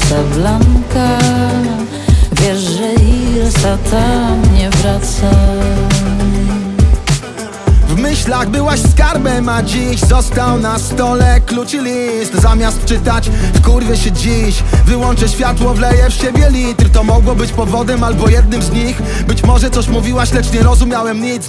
Casablanca. Wiesz, że Ilsa tam nie wraca. W myślach byłaś skarbem, a dziś został na stole klucz i list. Zamiast czytać, wkurwię się dziś. Wyłączę światło, wleję w siebie litr. To mogło być powodem albo jednym z nich. Być może coś mówiłaś, lecz nie rozumiałem nic.